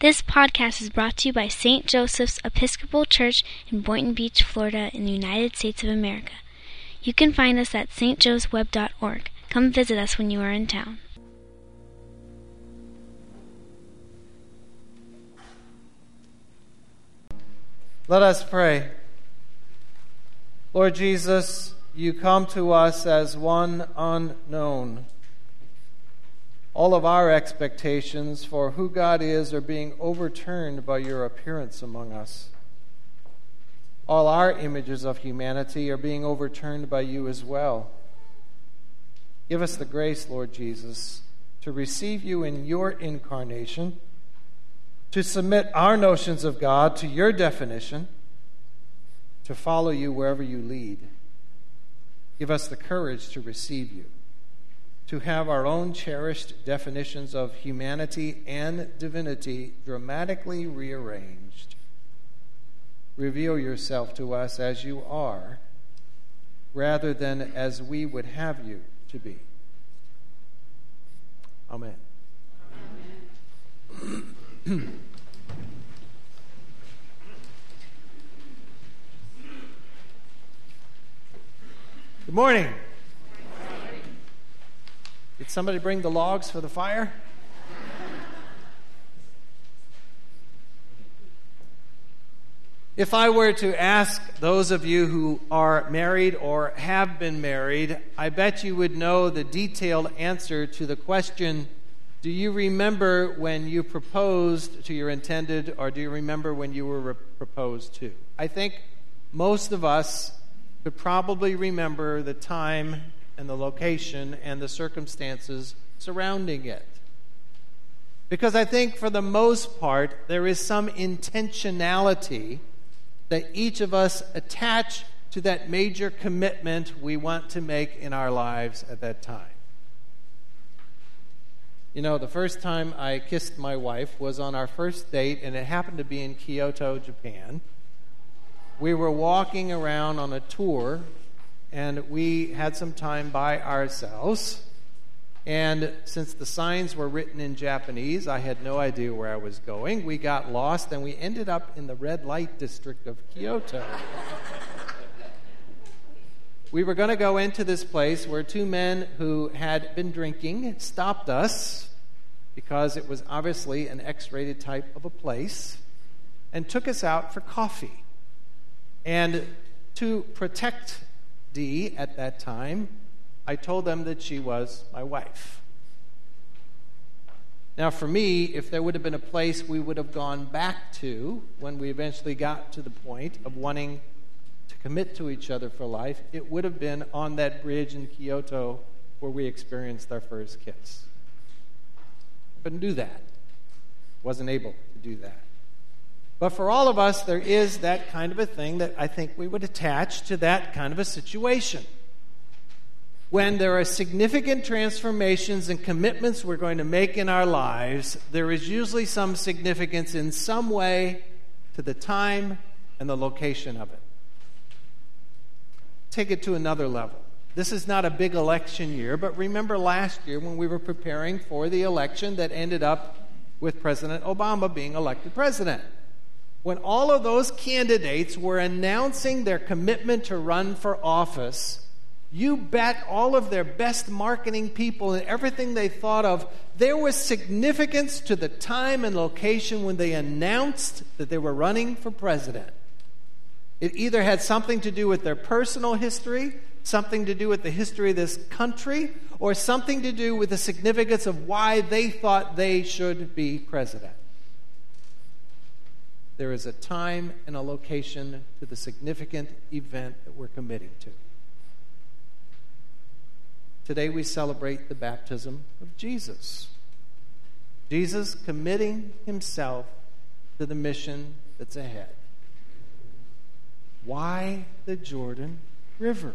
This podcast is brought to you by St. Joseph's Episcopal Church in Boynton Beach, Florida, in the United States of America. You can find us at stjoseweb.org. Come visit us when you are in town. Let us pray. Lord Jesus, you come to us as one unknown. All of our expectations for who God is are being overturned by your appearance among us. All our images of humanity are being overturned by you as well. Give us the grace, Lord Jesus, to receive you in your incarnation, to submit our notions of God to your definition, to follow you wherever you lead. Give us the courage to receive you, to have our own cherished definitions of humanity and divinity dramatically rearranged. Reveal yourself to us as you are, rather than as we would have you to be. Amen. Amen. Good morning. Did somebody bring the logs for the fire? If I were to ask those of you who are married or have been married, I bet you would know the detailed answer to the question, do you remember when you proposed to your intended, or do you remember when you were proposed to? I think most of us could probably remember the time and the location and the circumstances surrounding it. Because I think for the most part, there is some intentionality that each of us attach to that major commitment we want to make in our lives at that time. You know, the first time I kissed my wife was on our first date, and it happened to be in Kyoto, Japan. We were walking around on a tour, and we had some time by ourselves. And since the signs were written in Japanese, I had no idea where I was going. We got lost, and we ended up in the red light district of Kyoto. We were going to go into this place where two men who had been drinking stopped us, because it was obviously an X-rated type of a place, and took us out for coffee. And to protect Dee at that time, I told them that she was my wife. Now for me, if there would have been a place we would have gone back to when we eventually got to the point of wanting to commit to each other for life, it would have been on that bridge in Kyoto where we experienced our first kiss. Couldn't do that. Wasn't able to do that. But for all of us, there is that kind of a thing that I think we would attach to that kind of a situation. When there are significant transformations and commitments we're going to make in our lives, there is usually some significance in some way to the time and the location of it. Take it to another level. This is not a big election year, but remember last year when we were preparing for the election that ended up with President Obama being elected president. When all of those candidates were announcing their commitment to run for office, you bet all of their best marketing people and everything they thought of, there was significance to the time and location when they announced that they were running for president. It either had something to do with their personal history, something to do with the history of this country, or something to do with the significance of why they thought they should be president. There is a time and a location to the significant event that we're committing to. Today we celebrate the baptism of Jesus. Jesus committing himself to the mission that's ahead. Why the Jordan River?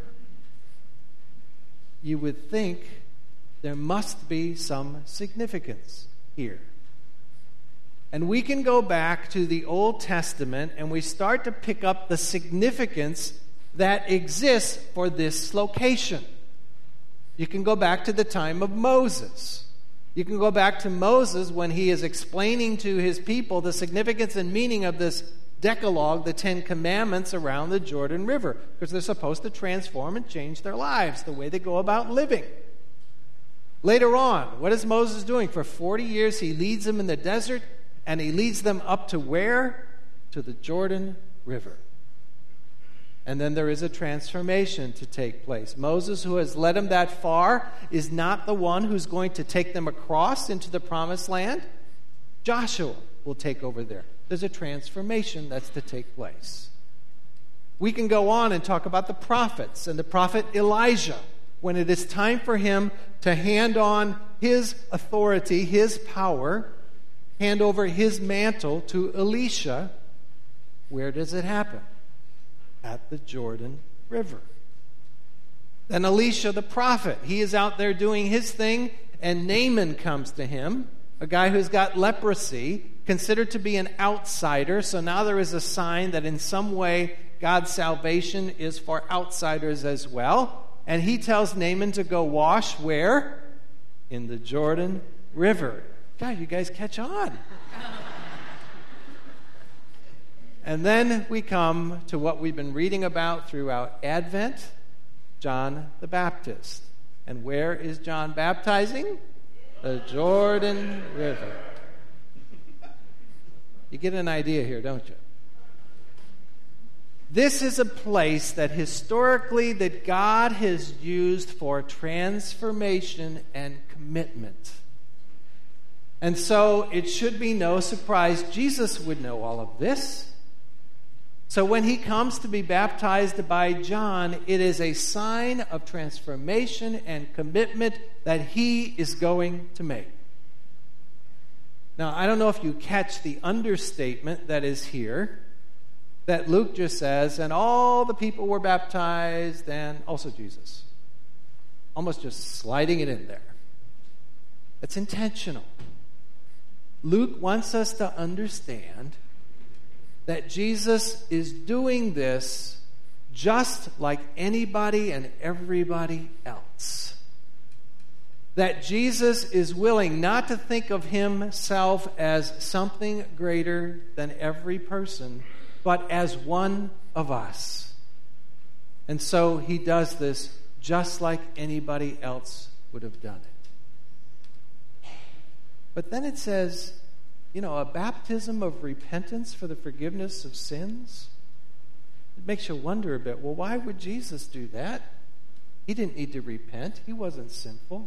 You would think there must be some significance here. And we can go back to the Old Testament and we start to pick up the significance that exists for this location. You can go back to the time of Moses. You can go back to Moses when he is explaining to his people the significance and meaning of this Decalogue, the 10 Commandments around the Jordan River, because they're supposed to transform and change their lives, the way they go about living. Later on, what is Moses doing? For 40 years, he leads them in the desert, and he leads them up to where? To the Jordan River. And then there is a transformation to take place. Moses, who has led them that far, is not the one who's going to take them across into the promised land. Joshua will take over there. There's a transformation that's to take place. We can go on and talk about the prophets and the prophet Elijah. When it is time for him to hand on his authority, his power, hand over his mantle to Elisha, where does it happen? At the Jordan River. Then Elisha the prophet, he is out there doing his thing, and Naaman comes to him, a guy who's got leprosy, considered to be an outsider. So now there is a sign that in some way God's salvation is for outsiders as well. And he tells Naaman to go wash where? In the Jordan River. God, you guys catch on. And then we come to what we've been reading about throughout Advent, John the Baptist. And where is John baptizing? The Jordan River. You get an idea here, don't you? This is a place that historically that God has used for transformation and commitment. And so it should be no surprise Jesus would know all of this. So when he comes to be baptized by John, it is a sign of transformation and commitment that he is going to make. Now, I don't know if you catch the understatement that is here, that Luke just says, and all the people were baptized, and also Jesus. Almost just sliding it in there. It's intentional. Luke wants us to understand that Jesus is doing this just like anybody and everybody else. That Jesus is willing not to think of himself as something greater than every person, but as one of us. And so he does this just like anybody else would have done it. But then it says, a baptism of repentance for the forgiveness of sins. It makes you wonder a bit, well, why would Jesus do that? He didn't need to repent. He wasn't sinful.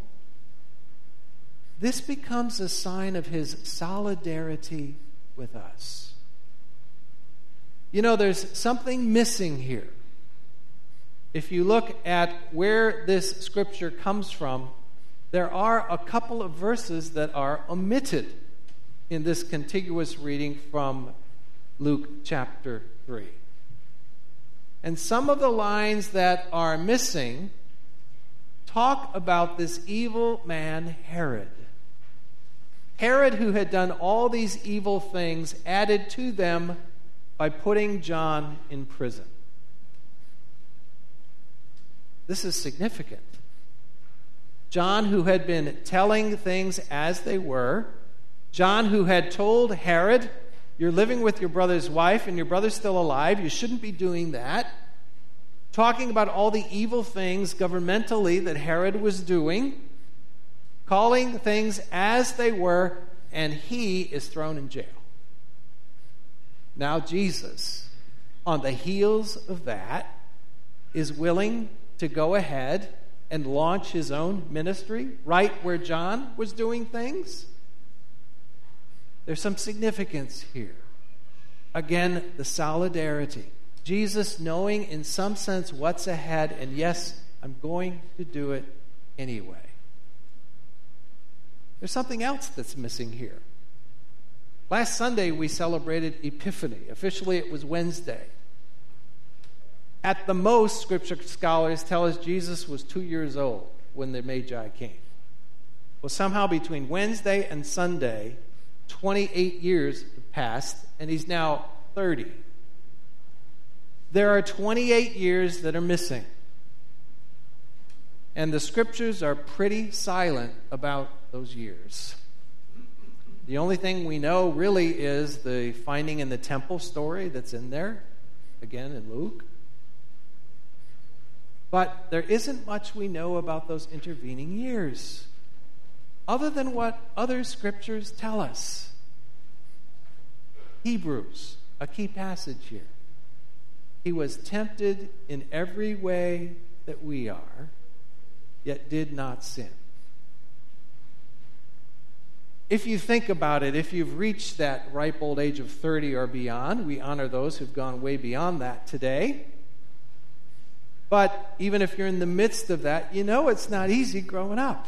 This becomes a sign of his solidarity with us. There's something missing here. If you look at where this scripture comes from, there are a couple of verses that are omitted in this contiguous reading from Luke chapter 3. And some of the lines that are missing talk about this evil man, Herod. Herod, who had done all these evil things, added to them by putting John in prison. This is significant. John, who had been telling things as they were, John, who had told Herod, you're living with your brother's wife and your brother's still alive, you shouldn't be doing that, talking about all the evil things governmentally that Herod was doing, calling things as they were, and he is thrown in jail. Now Jesus, on the heels of that, is willing to go ahead and launch his own ministry right where John was doing things. There's some significance here. Again, the solidarity. Jesus knowing in some sense what's ahead, and yes, I'm going to do it anyway. There's something else that's missing here. Last Sunday we celebrated Epiphany. Officially it was Wednesday. At the most, Scripture scholars tell us Jesus was 2 years old when the Magi came. Well, somehow between Wednesday and Sunday, 28 years passed, and he's now 30. There are 28 years that are missing. And the scriptures are pretty silent about those years. The only thing we know really is the finding in the temple story that's in there, again in Luke. But there isn't much we know about those intervening years, other than what other scriptures tell us. Hebrews, a key passage here. He was tempted in every way that we are, yet did not sin. If you think about it, if you've reached that ripe old age of 30 or beyond, we honor those who've gone way beyond that today. But even if you're in the midst of that, you know it's not easy growing up.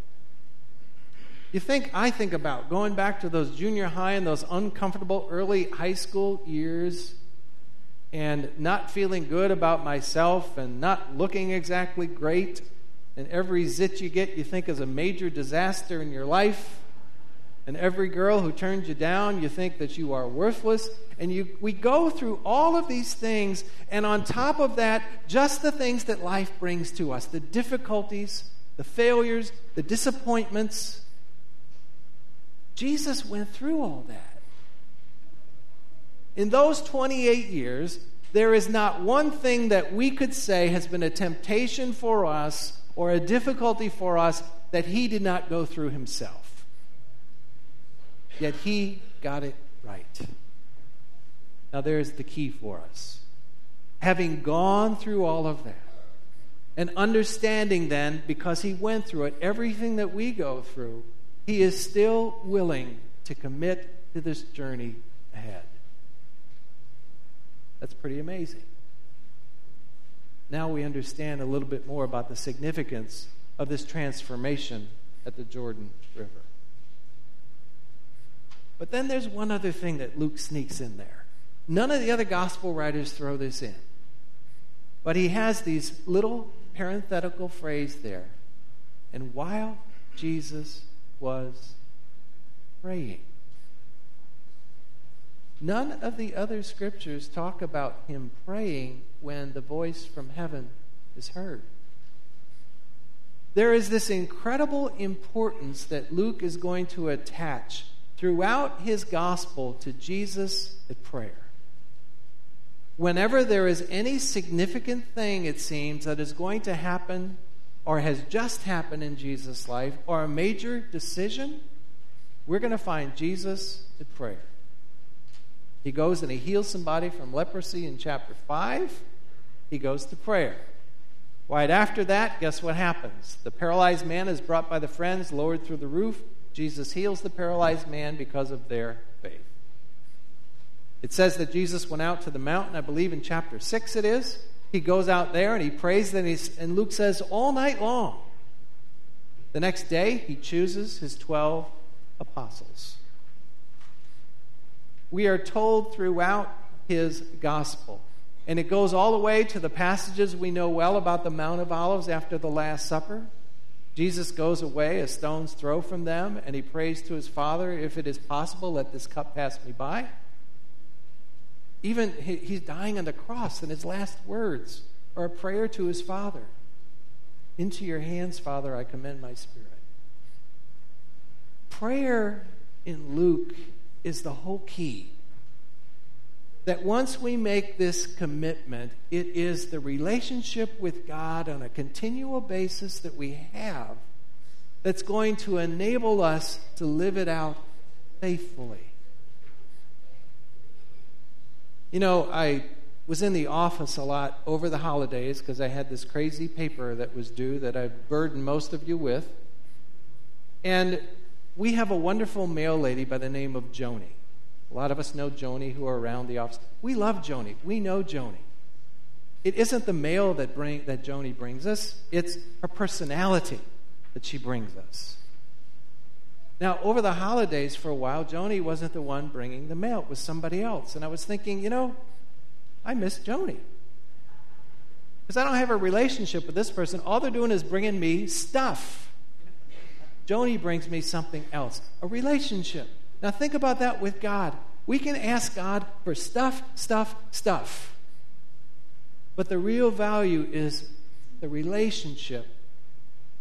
I think about going back to those junior high and those uncomfortable early high school years and not feeling good about myself and not looking exactly great. And every zit you get, you think is a major disaster in your life. And every girl who turns you down, you think that you are worthless. And we go through all of these things, and on top of that, just the things that life brings to us, the difficulties, the failures, the disappointments. Jesus went through all that. In those 28 years, there is not one thing that we could say has been a temptation for us or a difficulty for us that he did not go through himself. Yet he got it right. Now there's the key for us. Having gone through all of that, and understanding then, because he went through it, everything that we go through, he is still willing to commit to this journey ahead. That's pretty amazing. Now we understand a little bit more about the significance of this transformation at the Jordan River. But then there's one other thing that Luke sneaks in there. None of the other gospel writers throw this in. But he has these little parenthetical phrases there. And while Jesus was praying. None of the other scriptures talk about him praying when the voice from heaven is heard. There is this incredible importance that Luke is going to attach throughout his gospel to Jesus at prayer. Whenever there is any significant thing, it seems, that is going to happen or has just happened in Jesus' life, or a major decision, we're going to find Jesus at prayer. He goes and he heals somebody from leprosy in chapter 5. He goes to prayer. Right after that, guess what happens? The paralyzed man is brought by the friends, lowered through the roof. Jesus heals the paralyzed man because of their faith. It says that Jesus went out to the mountain, I believe in chapter 6 it is. He goes out there and he prays, and Luke says, all night long. The next day, he chooses his 12 apostles. We are told throughout his gospel, and it goes all the way to the passages we know well about the Mount of Olives after the Last Supper. Jesus goes away a stone's throw from them, and he prays to his Father, if it is possible, let this cup pass me by. Even he's dying on the cross, and his last words are a prayer to his Father. Into your hands, Father, I commend my spirit. Prayer in Luke is the whole key. That once we make this commitment, it is the relationship with God on a continual basis that we have that's going to enable us to live it out faithfully. You know, I was in the office a lot over the holidays because I had this crazy paper that was due that I've burdened most of you with. And we have a wonderful mail lady by the name of Joni. A lot of us know Joni who are around the office. We love Joni. We know Joni. It isn't the mail that Joni brings us. It's her personality that she brings us. Now, over the holidays for a while, Joni wasn't the one bringing the mail. It was somebody else. And I was thinking, I miss Joni. Because I don't have a relationship with this person. All they're doing is bringing me stuff. Joni brings me something else, a relationship. Now think about that with God. We can ask God for stuff. But the real value is the relationship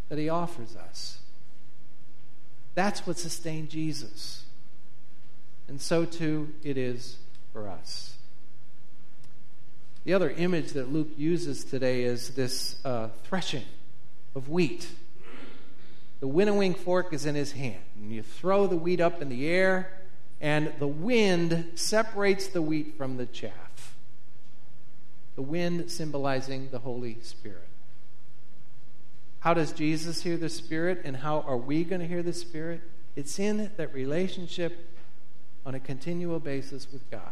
that he offers us. That's what sustained Jesus. And so too it is for us. The other image that Luke uses today is this threshing of wheat. The winnowing fork is in his hand, and you throw the wheat up in the air, and the wind separates the wheat from the chaff. The wind symbolizing the Holy Spirit. How does Jesus hear the Spirit, and how are we going to hear the Spirit? It's in that relationship on a continual basis with God.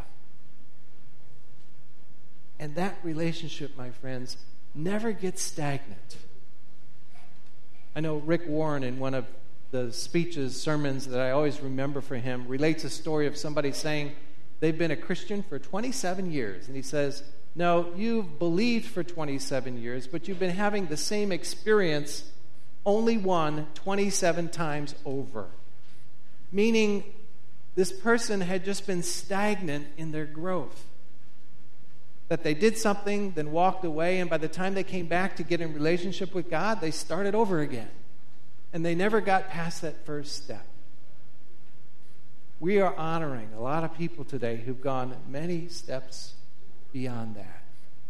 And that relationship, my friends, never gets stagnant. I know Rick Warren, in one of the speeches, sermons that I always remember for him, relates a story of somebody saying they've been a Christian for 27 years. And he says, no, you've believed for 27 years, but you've been having the same experience only 27 times over. Meaning, this person had just been stagnant in their growth. That they did something, then walked away, and by the time they came back to get in relationship with God, they started over again. And they never got past that first step. We are honoring a lot of people today who've gone many steps beyond that.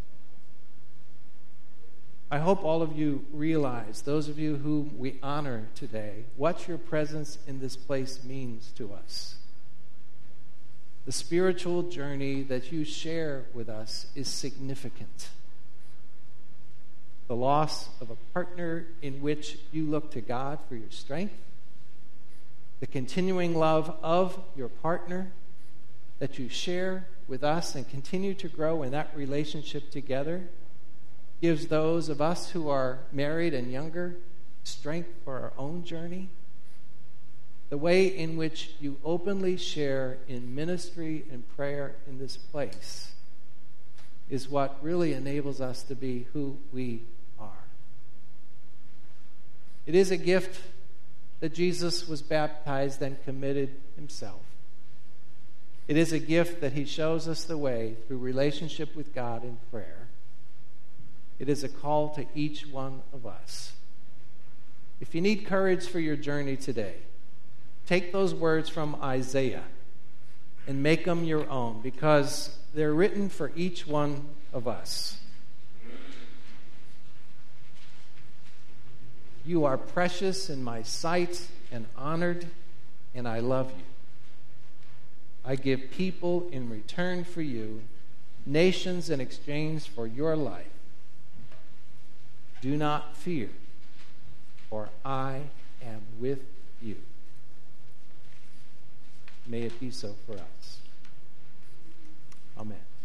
I hope all of you realize, those of you whom we honor today, what your presence in this place means to us. The spiritual journey that you share with us is significant. The loss of a partner in which you look to God for your strength, the continuing love of your partner that you share with us and continue to grow in that relationship together, gives those of us who are married and younger strength for our own journey. The way in which you openly share in ministry and prayer in this place is what really enables us to be who we are. It is a gift that Jesus was baptized and committed himself. It is a gift that he shows us the way through relationship with God in prayer. It is a call to each one of us. If you need courage for your journey today, take those words from Isaiah and make them your own, because they're written for each one of us. You are precious in my sight and honored, and I love you. I give people in return for you, nations in exchange for your life. Do not fear, for I am with you. May it be so for us. Amen.